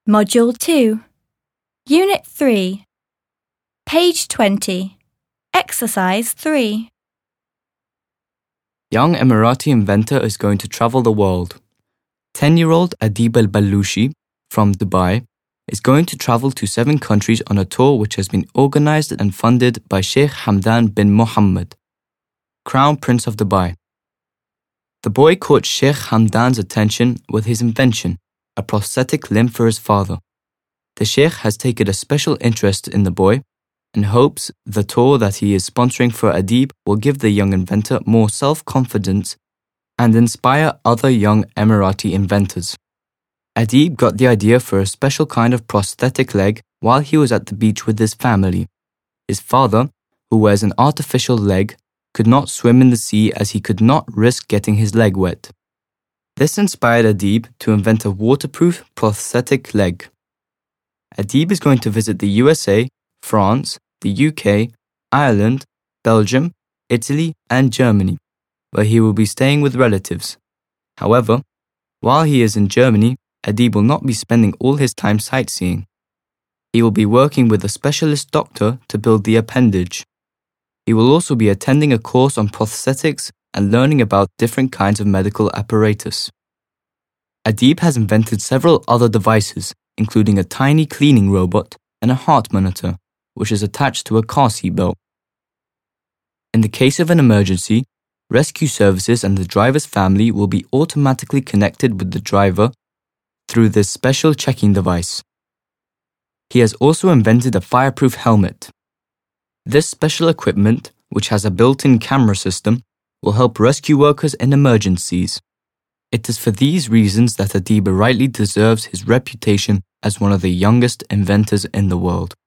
Module 2, Unit 3, page 20, Exercise 3. Young Emirati inventor is going to travel the world. 10-year-old Adib al-Balushi from Dubai is going to travel to 7 countries on a tour which has been organized and funded by Sheikh Hamdan bin Mohammed, Crown Prince of Dubai. The boy caught Sheikh Hamdan's attention with his invention, a prosthetic limb for his father. The Sheikh has taken a special interest in the boy and hopes the tour that he is sponsoring for Adib will give the young inventor more self-confidence and inspire other young Emirati inventors. Adib got the idea for a special kind of prosthetic leg while he was at the beach with his family. His father, who wears an artificial leg, could not swim in the sea as he could not risk getting his leg wet. This inspired Adib to invent a waterproof prosthetic leg. Adib is going to visit the USA, France, the UK, Ireland, Belgium, Italy, and Germany, where he will be staying with relatives. However, while he is in Germany, Adib will not be spending all his time sightseeing. He will be working with a specialist doctor to build the appendage. He will also be attending a course on prosthetics and learning about different kinds of medical apparatus. Adib has invented several other devices, including a tiny cleaning robot and a heart monitor, which is attached to a car seatbelt. In the case of an emergency, rescue services and the driver's family will be automatically connected with the driver through this special checking device. He has also invented a fireproof helmet. This special equipment, which has a built-in camera system, will help rescue workers in emergencies. It is for these reasons that Adib rightly deserves his reputation as one of the youngest inventors in the world.